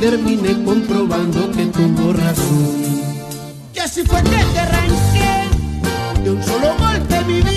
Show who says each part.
Speaker 1: terminé comprobando que tuvo razón. Y así fue que te arranqué de un solo golpe mi vida.